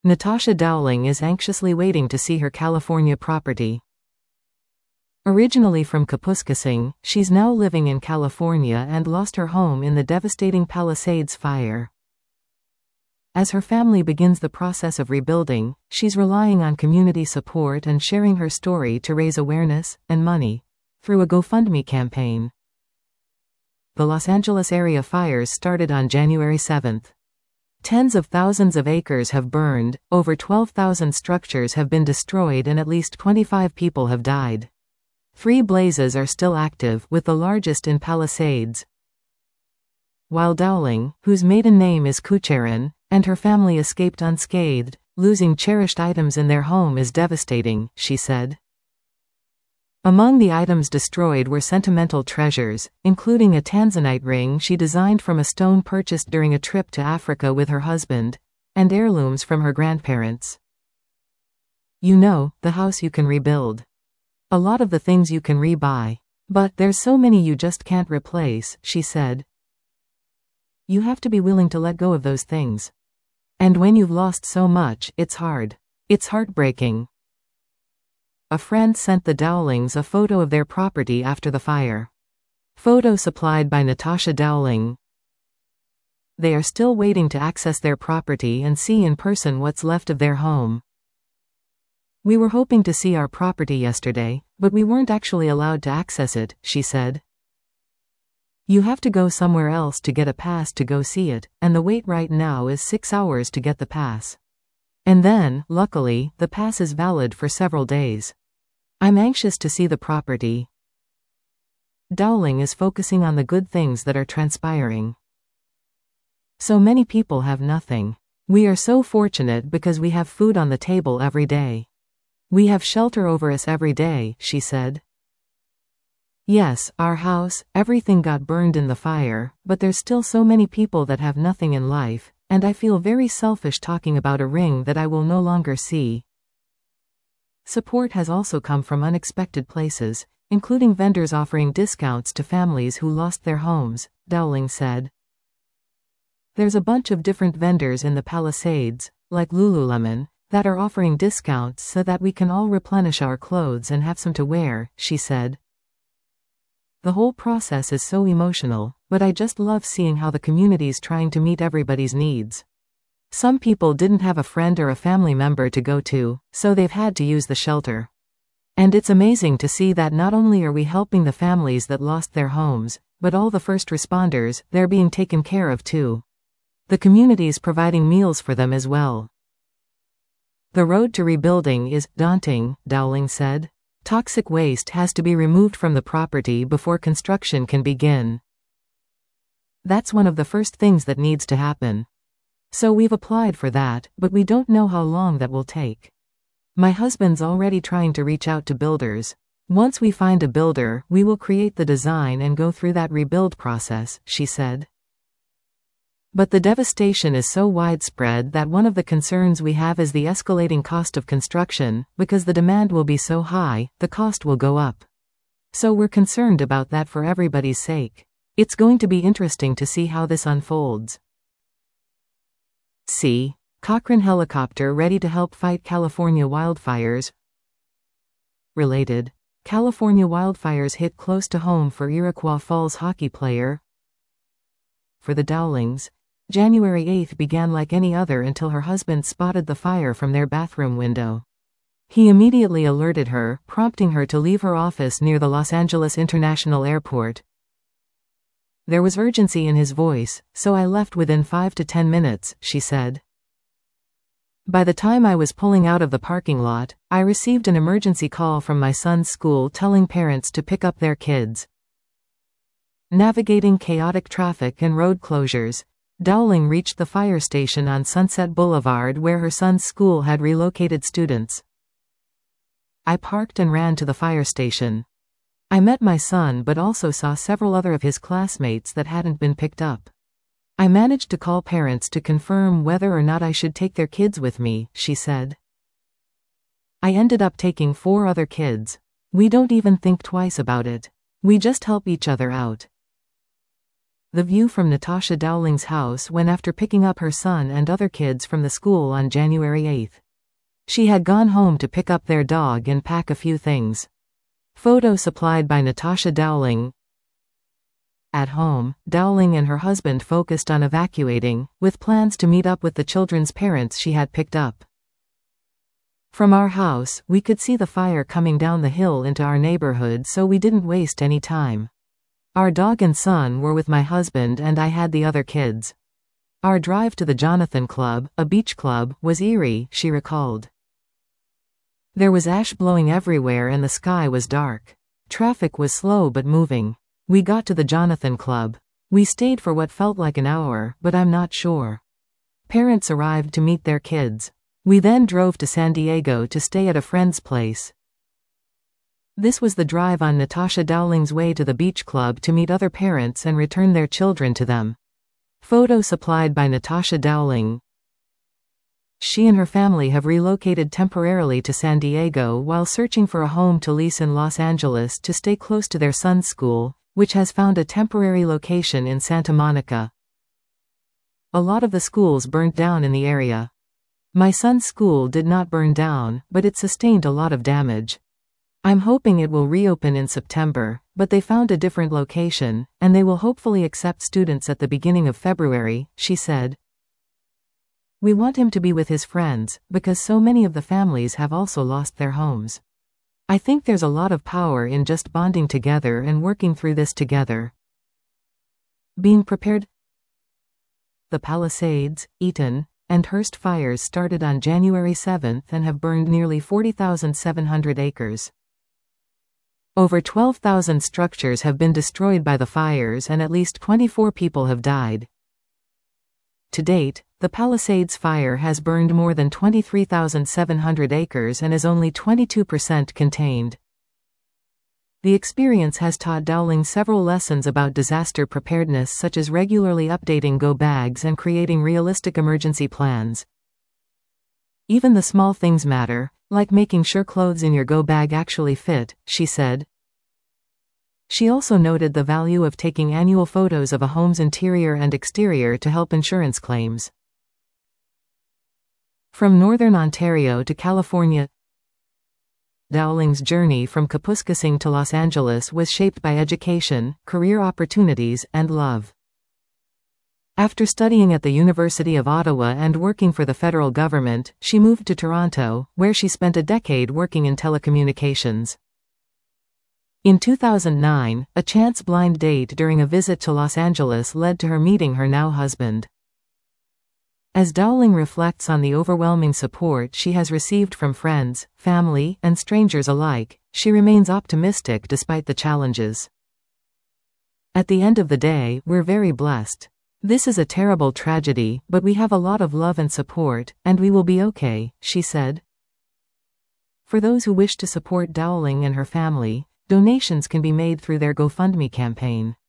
Natasha Dowling is anxiously waiting to see her California property. Originally from Kapuskasing, she's now living in California and lost her home in the devastating Palisades fire. As her family begins the process of rebuilding, she's relying on community support and sharing her story to raise awareness and money through a GoFundMe campaign. The Los Angeles area fires started on January 7. Tens of thousands of acres have burned, over 12,000 structures have been destroyed, and at least 25 people have died. 3 blazes are still active, with the largest in Palisades. While Dowling, whose maiden name is Kucharan, and her family escaped unscathed, losing cherished items in their home is devastating, she said. Among the items destroyed were sentimental treasures, including a tanzanite ring she designed from a stone purchased during a trip to Africa with her husband, and heirlooms from her grandparents. You know, the house you can rebuild. A lot of the things you can rebuy. But there's so many you just can't replace, she said. You have to be willing to let go of those things. And when you've lost so much, it's hard. It's heartbreaking. A friend sent the Dowlings a photo of their property after the fire. Photo supplied by Natasha Dowling. They are still waiting to access their property and see in person what's left of their home. We were hoping to see our property yesterday, but we weren't actually allowed to access it, she said. You have to go somewhere else to get a pass to go see it, and the wait right now is 6 hours to get the pass. And then, luckily, the pass is valid for several days. I'm anxious to see the property. Dowling is focusing on the good things that are transpiring. So many people have nothing. We are so fortunate because we have food on the table every day. We have shelter over us every day, she said. Yes, our house, everything got burned in the fire, but there's still so many people that have nothing in life, and I feel very selfish talking about a ring that I will no longer see. Support has also come from unexpected places, including vendors offering discounts to families who lost their homes, Dowling said. There's a bunch of different vendors in the Palisades, like Lululemon, that are offering discounts so that we can all replenish our clothes and have some to wear, she said. The whole process is so emotional, but I just love seeing how the community's trying to meet everybody's needs. Some people didn't have a friend or a family member to go to, so they've had to use the shelter. And it's amazing to see that not only are we helping the families that lost their homes, but all the first responders, they're being taken care of too. The community's providing meals for them as well. The road to rebuilding is daunting, Dowling said. Toxic waste has to be removed from the property before construction can begin. That's one of the first things that needs to happen. So we've applied for that, but we don't know how long that will take. My husband's already trying to reach out to builders. Once we find a builder, we will create the design and go through that rebuild process, she said. But the devastation is so widespread that one of the concerns we have is the escalating cost of construction, because the demand will be so high, the cost will go up. So we're concerned about that for everybody's sake. It's going to be interesting to see how this unfolds. See, Cochrane helicopter ready to help fight California wildfires. Related, California wildfires hit close to home for Iroquois Falls hockey player. For the Dowlings, January 8th began like any other until her husband spotted the fire from their bathroom window. He immediately alerted her, prompting her to leave her office near the Los Angeles International Airport. There was urgency in his voice, so I left within 5 to 10 minutes, she said. By the time I was pulling out of the parking lot, I received an emergency call from my son's school telling parents to pick up their kids. Navigating chaotic traffic and road closures, Dowling reached the fire station on Sunset Boulevard where her son's school had relocated students. I parked and ran to the fire station. I met my son but also saw several other of his classmates that hadn't been picked up. I managed to call parents to confirm whether or not I should take their kids with me, she said. I ended up taking 4 other kids. We don't even think twice about it. We just help each other out. the view from Natasha Dowling's house when after picking up her son and other kids from the school on January 8. She had gone home to pick up their dog and pack a few things. Photo supplied by Natasha Dowling. At home, Dowling and her husband focused on evacuating, with plans to meet up with the children's parents she had picked up. From our house, we could see the fire coming down the hill into our neighborhood, so we didn't waste any time. Our dog and son were with my husband and I had the other kids. Our drive to the Jonathan Club, a beach club, was eerie, she recalled. There was ash blowing everywhere and the sky was dark. Traffic was slow but moving. We got to the Jonathan Club. We stayed for what felt like an hour, but I'm not sure. Parents arrived to meet their kids. We then drove to San Diego to stay at a friend's place. This was the drive on Natasha Dowling's way to the beach club to meet other parents and return their children to them. Photo supplied by Natasha Dowling. She and her family have relocated temporarily to San Diego while searching for a home to lease in Los Angeles to stay close to their son's school, which has found a temporary location in Santa Monica. A lot of the schools burnt down in the area. My son's school did not burn down, but it sustained a lot of damage. I'm hoping it will reopen in September, but they found a different location, and they will hopefully accept students at the beginning of February, she said. We want him to be with his friends, because so many of the families have also lost their homes. I think there's a lot of power in just bonding together and working through this together. Being prepared. The Palisades, Eaton, and Hearst fires started on January 7 and have burned nearly 40,700 acres. Over 12,000 structures have been destroyed by the fires and at least 24 people have died. To date, the Palisades fire has burned more than 23,700 acres and is only 22% contained. The experience has taught Dowling several lessons about disaster preparedness, such as regularly updating go bags and creating realistic emergency plans. Even the small things matter, like making sure clothes in your go bag actually fit, she said. She also noted the value of taking annual photos of a home's interior and exterior to help insurance claims. From Northern Ontario to California, Dowling's journey from Kapuskasing to Los Angeles was shaped by education, career opportunities, and love. After studying at the University of Ottawa and working for the federal government, she moved to Toronto, where she spent a decade working in telecommunications. In 2009, a chance blind date during a visit to Los Angeles led to her meeting her now husband. As Dowling reflects on the overwhelming support she has received from friends, family, and strangers alike, she remains optimistic despite the challenges. At the end of the day, we're very blessed. This is a terrible tragedy, but we have a lot of love and support, and we will be okay, she said. For those who wish to support Dowling and her family, donations can be made through their GoFundMe campaign.